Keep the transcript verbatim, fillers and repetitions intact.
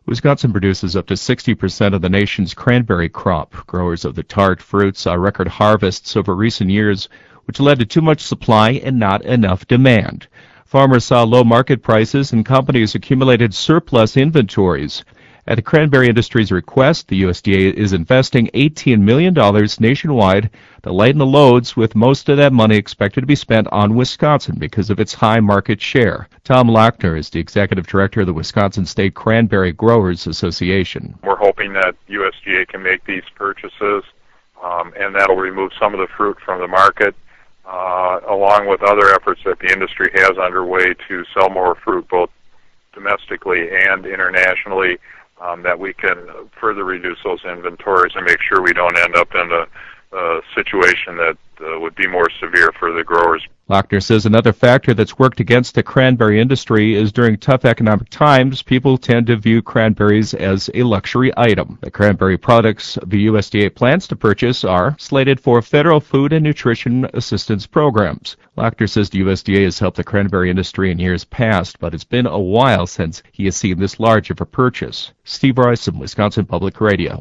Wisconsin produces up to sixty percent of the nation's cranberry crop. Growers of the tart fruit saw record harvests over recent years, which led to too much supply and not enough demand. Farmers saw low market prices and companies accumulated surplus inventories. At the cranberry industry's request, the U S D A is investing eighteen million dollars nationwide to lighten the loads, with most of that money expected to be spent on Wisconsin because of its high market share. Tom Lochner is the executive director of the Wisconsin State Cranberry Growers Association. We're hoping that U S D A can make these purchases, um, and that'll remove some of the fruit from the market, uh, along with other efforts that the industry has underway to sell more fruit, both domestically and internationally. Um, that we can further reduce those inventories and make sure we don't end up in a, a situation that uh, would be more severe for the growers. Lochner says another factor that's worked against the cranberry industry is during tough economic times, people tend to view cranberries as a luxury item. The cranberry products the U S D A plans to purchase are slated for federal food and nutrition assistance programs. Lochner says the U S D A has helped the cranberry industry in years past, but it's been a while since he has seen this large of a purchase. Steve Royce, Wisconsin Public Radio.